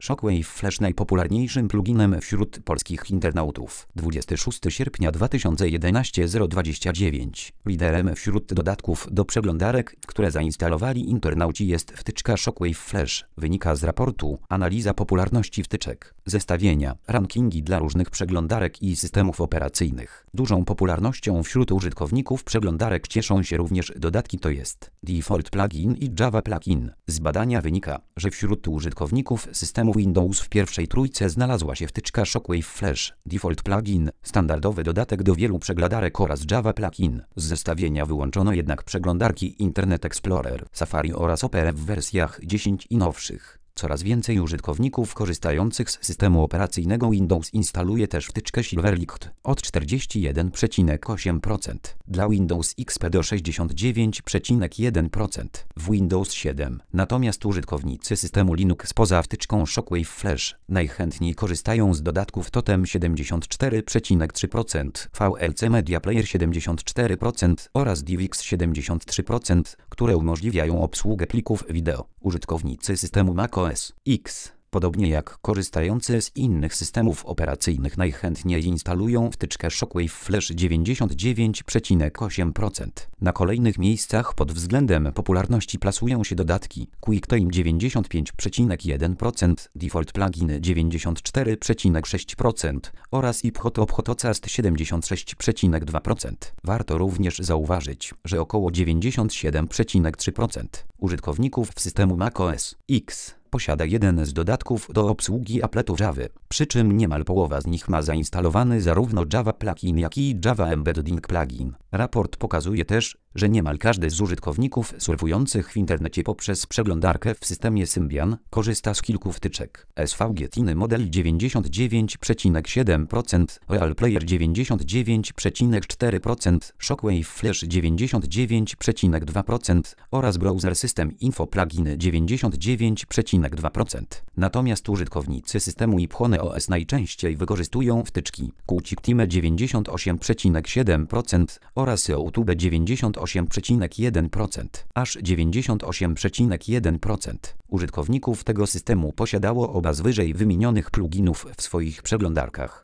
Shockwave Flash najpopularniejszym pluginem wśród polskich internautów. 26 sierpnia 2011 029. Liderem wśród dodatków do przeglądarek, które zainstalowali internauci, jest wtyczka Shockwave Flash. Wynika z raportu Analiza popularności wtyczek. Zestawienia, rankingi dla różnych przeglądarek i systemów operacyjnych. Dużą popularnością wśród użytkowników przeglądarek cieszą się również dodatki, to jest Default Plugin i Java Plugin. Z badania wynika, że wśród użytkowników systemu Windows w pierwszej trójce znalazła się wtyczka Shockwave Flash, Default Plugin, standardowy dodatek do wielu przeglądarek oraz Java Plugin. Z zestawienia wyłączono jednak przeglądarki Internet Explorer, Safari oraz Opera w wersjach 10 i nowszych. Coraz więcej użytkowników korzystających z systemu operacyjnego Windows instaluje też wtyczkę Silverlight od 41,8%, dla Windows XP do 69,1%, w Windows 7. Natomiast użytkownicy systemu Linux poza wtyczką Shockwave Flash najchętniej korzystają z dodatków Totem 74,3%, VLC Media Player 74% oraz DivX 73%, które umożliwiają obsługę plików wideo. Użytkownicy systemu macOS X, podobnie jak korzystający z innych systemów operacyjnych, najchętniej instalują wtyczkę Shockwave Flash 99,8%. Na kolejnych miejscach pod względem popularności plasują się dodatki QuickTime 95,1%, Default Plugin 94,6% oraz Hotocast 76,2%. Warto również zauważyć, że około 97,3% użytkowników w systemu macOS X posiada jeden z dodatków do obsługi appletów Java, przy czym niemal połowa z nich ma zainstalowany zarówno Java Plugin, jak i Java Embedding Plugin. Raport pokazuje też, że niemal każdy z użytkowników surfujących w internecie poprzez przeglądarkę w systemie Symbian korzysta z kilku wtyczek. SVG Tiny Model 99,7%, Real Player 99,4%, Shockwave Flash 99,2% oraz Browser System Info Plugin 99,2%. Natomiast użytkownicy systemu iPhone OS najczęściej wykorzystują wtyczki QuickTime 98,7% oraz YouTube 98,1%, aż 98,1% użytkowników tego systemu posiadało oba z wyżej wymienionych pluginów w swoich przeglądarkach.